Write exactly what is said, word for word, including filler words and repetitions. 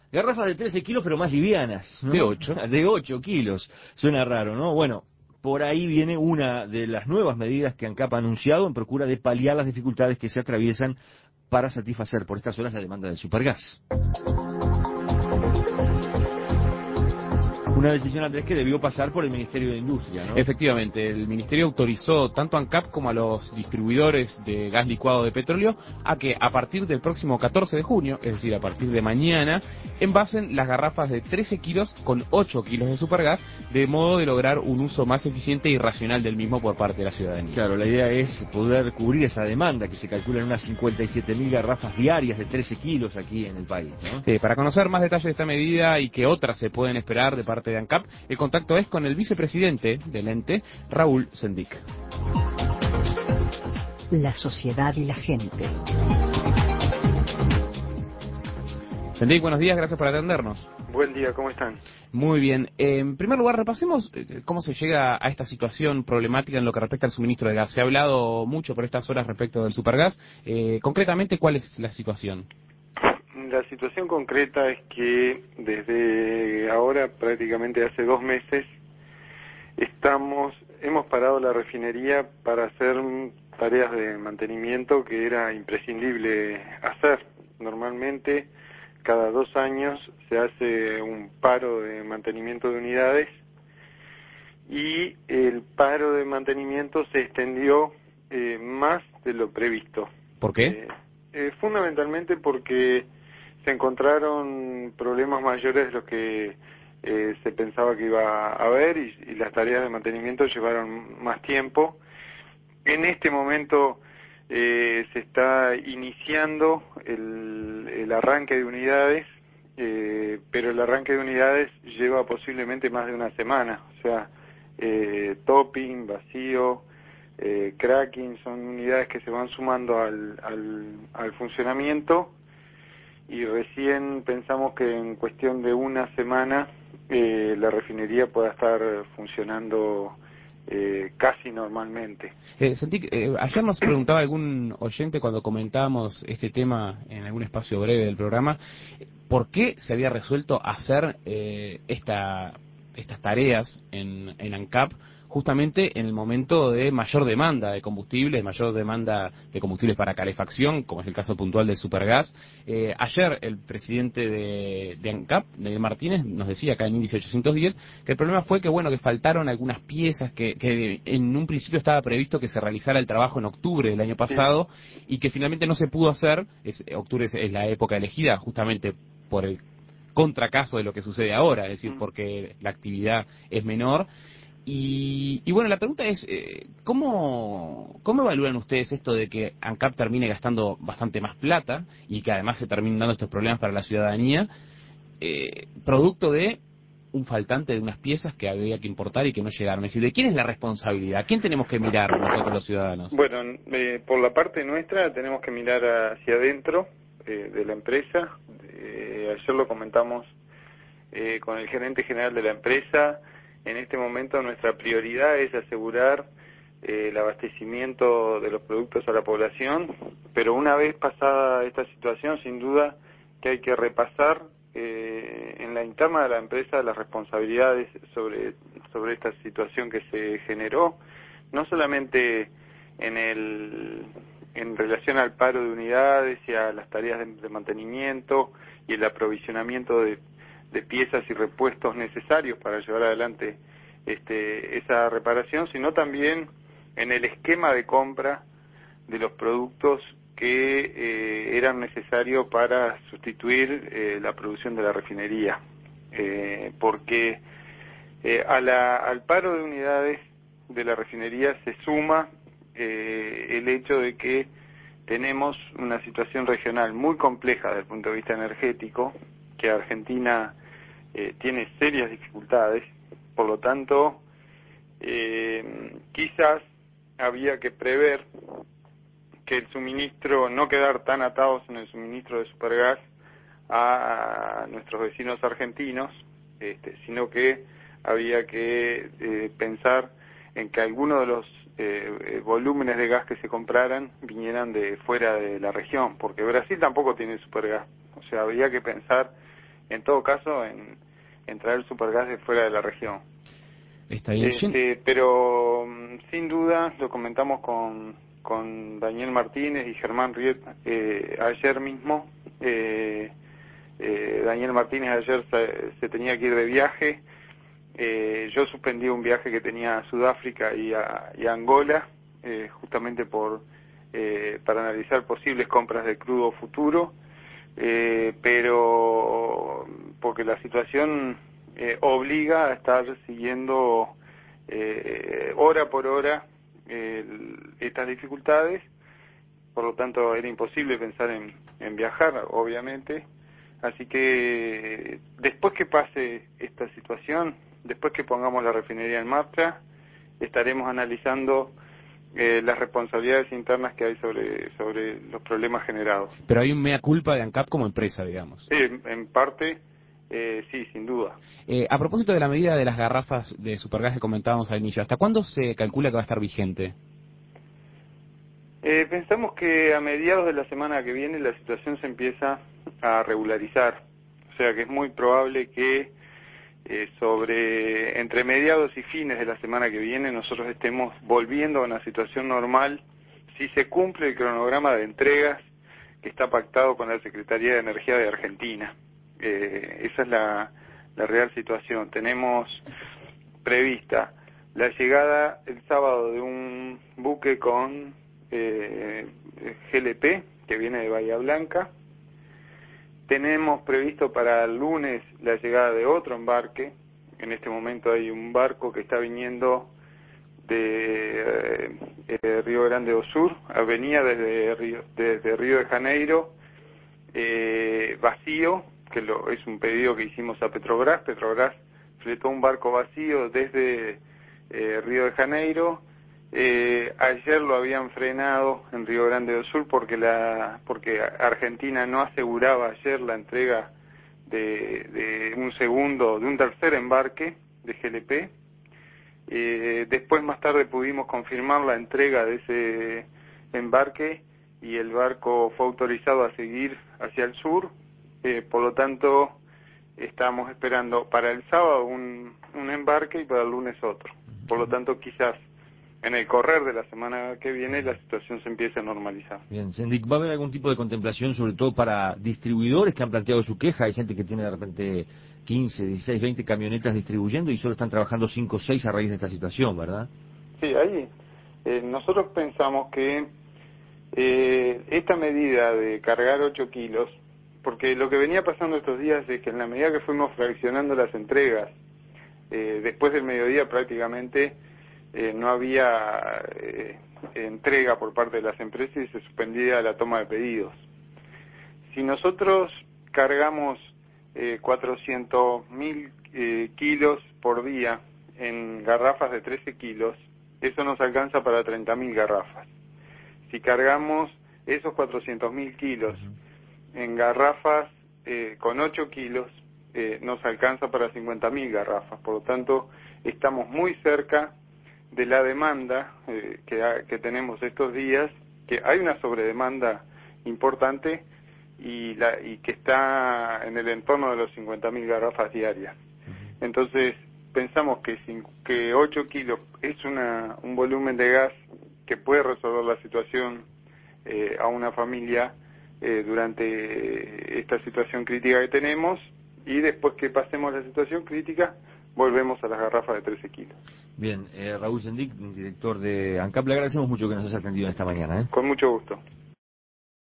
Garrafas de trece kilos, pero más livianas, ¿no? De ocho. De ocho kilos. Suena raro, ¿no? Bueno, por ahí viene una de las nuevas medidas que ANCAP ha anunciado en procura de paliar las dificultades que se atraviesan para satisfacer por estas horas la demanda del supergas. Una decisión, Andrés, que debió pasar por el Ministerio de Industria, ¿no? Efectivamente, el Ministerio autorizó tanto a ANCAP como a los distribuidores de gas licuado de petróleo a que a partir del próximo catorce de junio, es decir, a partir de mañana, envasen las garrafas de trece kilos con ocho kilos de supergas, de modo de lograr un uso más eficiente y racional del mismo por parte de la ciudadanía. Claro, la idea es poder cubrir esa demanda que se calcula en unas cincuenta y siete mil garrafas diarias de trece kilos aquí en el país, ¿no? Sí, para conocer más detalles de esta medida y que otras se pueden esperar de parte de ANCAP, el contacto es con el vicepresidente del ente, Raúl Sendic. La sociedad y la gente. Sendic, buenos días, gracias por atendernos. Buen día, ¿cómo están? Muy bien. Eh, en primer lugar, repasemos eh, cómo se llega a esta situación problemática en lo que respecta al suministro de gas. Se ha hablado mucho por estas horas respecto del supergas. Eh, concretamente, ¿cuál es la situación? La situación concreta es que desde ahora, prácticamente hace dos meses, estamos, hemos parado la refinería para hacer tareas de mantenimiento que era imprescindible hacer. Normalmente, cada dos años se hace un paro de mantenimiento de unidades y el paro de mantenimiento se extendió eh, más de lo previsto. ¿Por qué? Eh, eh, fundamentalmente porque se encontraron problemas mayores de los que eh, se pensaba que iba a haber y, y las tareas de mantenimiento llevaron más tiempo. En este momento eh, se está iniciando el, el arranque de unidades, eh, pero el arranque de unidades lleva posiblemente más de una semana, o sea, eh, topping, vacío, eh, cracking, son unidades que se van sumando al, al, al funcionamiento. Y recién pensamos que en cuestión de una semana eh, la refinería pueda estar funcionando eh, casi normalmente. Eh, Sendic, eh, ayer nos preguntaba algún oyente cuando comentábamos este tema en algún espacio breve del programa, ¿por qué se había resuelto hacer eh, esta, estas tareas en, en ANCAP justamente en el momento de mayor demanda de combustibles, mayor demanda de combustibles para calefacción, como es el caso puntual del supergas? Eh, ayer el presidente de, de ANCAP, Miguel Martínez, nos decía acá en Índice ochocientos diez que el problema fue que bueno que faltaron algunas piezas, que, que en un principio estaba previsto que se realizara el trabajo en octubre del año pasado y que finalmente no se pudo hacer. Es, octubre es, es la época elegida justamente por el contracaso de lo que sucede ahora, es decir, porque la actividad es menor. Y, y bueno, la pregunta es, eh, ¿cómo, ¿cómo evalúan ustedes esto de que ANCAP termine gastando bastante más plata y que además se terminen dando estos problemas para la ciudadanía, eh, producto de un faltante de unas piezas que había que importar y que no llegaron? Es decir, ¿de quién es la responsabilidad? ¿A quién tenemos que mirar nosotros los ciudadanos? Bueno, eh, por la parte nuestra tenemos que mirar hacia adentro eh, de la empresa. Eh, ayer lo comentamos eh, con el gerente general de la empresa. En este momento nuestra prioridad es asegurar eh, el abastecimiento de los productos a la población, pero una vez pasada esta situación, sin duda que hay que repasar eh, en la interna de la empresa las responsabilidades sobre, sobre esta situación que se generó, no solamente en, el, en relación al paro de unidades y a las tareas de, de mantenimiento y el aprovisionamiento de de piezas y repuestos necesarios para llevar adelante este, esa reparación, sino también en el esquema de compra de los productos que eh, eran necesarios para sustituir eh, la producción de la refinería, eh, porque eh, a la, al paro de unidades de la refinería se suma eh, el hecho de que tenemos una situación regional muy compleja desde el punto de vista energético, que Argentina eh, tiene serias dificultades, por lo tanto, eh, quizás había que prever que el suministro, no quedar tan atados en el suministro de supergas a, a nuestros vecinos argentinos, este, sino que había que eh, pensar en que algunos de los eh, volúmenes de gas que se compraran vinieran de fuera de la región, porque Brasil tampoco tiene supergas, o sea, habría que pensar en todo caso, en, en traer supergas de fuera de la región. Está bien. Este, pero sin duda, lo comentamos con, con Daniel Martínez y Germán Riet eh, ayer mismo. Eh, eh, Daniel Martínez ayer se, se tenía que ir de viaje. Eh, yo suspendí un viaje que tenía a Sudáfrica y a, y a Angola, eh, justamente por eh, para analizar posibles compras de crudo futuro, eh, pero porque la situación eh, obliga a estar siguiendo eh, hora por hora eh, estas dificultades, por lo tanto era imposible pensar en, en viajar, obviamente. Así que después que pase esta situación, después que pongamos la refinería en marcha, estaremos analizando eh, las responsabilidades internas que hay sobre sobre los problemas generados. Pero hay un mea culpa de ANCAP como empresa, digamos. Sí, en, en parte, eh, sí, sin duda. Eh, a propósito de la medida de las garrafas de supergas que comentábamos al inicio, ¿hasta cuándo se calcula que va a estar vigente? Eh, pensamos que a mediados de la semana que viene la situación se empieza a regularizar, o sea que es muy probable que eh, sobre entre mediados y fines de la semana que viene nosotros estemos volviendo a una situación normal si se cumple el cronograma de entregas que está pactado con la Secretaría de Energía de Argentina. Eh, esa es la, la real situación. Tenemos prevista la llegada el sábado de un buque con eh, G L P que viene de Bahía Blanca. Tenemos previsto para el lunes la llegada de otro embarque. En este momento hay un barco que está viniendo de eh, Río Grande do Sur, venía desde Río, desde Río de Janeiro, eh, vacío, que lo, es un pedido que hicimos a Petrobras. Petrobras fletó un barco vacío desde eh, Río de Janeiro. Eh, ayer lo habían frenado en Río Grande do Sur porque la porque Argentina no aseguraba ayer la entrega de, de un segundo, de un tercer embarque de G L P. Eh, después más tarde pudimos confirmar la entrega de ese embarque y el barco fue autorizado a seguir hacia el sur. Eh, por lo tanto, estamos esperando para el sábado un, un embarque y para el lunes otro. Por lo tanto, quizás en el correr de la semana que viene la situación se empiece a normalizar. Bien, Sendik, ¿va a haber algún tipo de contemplación, sobre todo para distribuidores que han planteado su queja? Hay gente que tiene de repente quince, dieciséis, veinte camionetas distribuyendo y solo están trabajando cinco o seis a raíz de esta situación, ¿verdad? Sí, ahí eh, nosotros pensamos que eh, esta medida de cargar ocho kilos, porque lo que venía pasando estos días es que en la medida que fuimos fraccionando las entregas, eh, después del mediodía prácticamente Eh, no había eh, entrega por parte de las empresas y se suspendía la toma de pedidos. Si nosotros cargamos eh, cuatrocientos mil eh, kilos por día en garrafas de trece kilos, eso nos alcanza para treinta mil garrafas. Si cargamos esos cuatrocientos mil kilos en garrafas eh, con ocho kilos, eh, nos alcanza para cincuenta mil garrafas. Por lo tanto, estamos muy cerca de la demanda eh, que, ha, que tenemos estos días, que hay una sobredemanda importante y, la, y que está en el entorno de los cincuenta mil garrafas diarias. Entonces, pensamos que, cinco, que ocho kilos es una, un volumen de gas que puede resolver la situación eh, a una familia eh, durante esta situación crítica que tenemos, y después que pasemos la situación crítica, volvemos a las garrafas de trece kilos. Bien, eh, Raúl Sendik, director de ANCAP, le agradecemos mucho que nos haya atendido esta mañana. ¿eh? Con mucho gusto.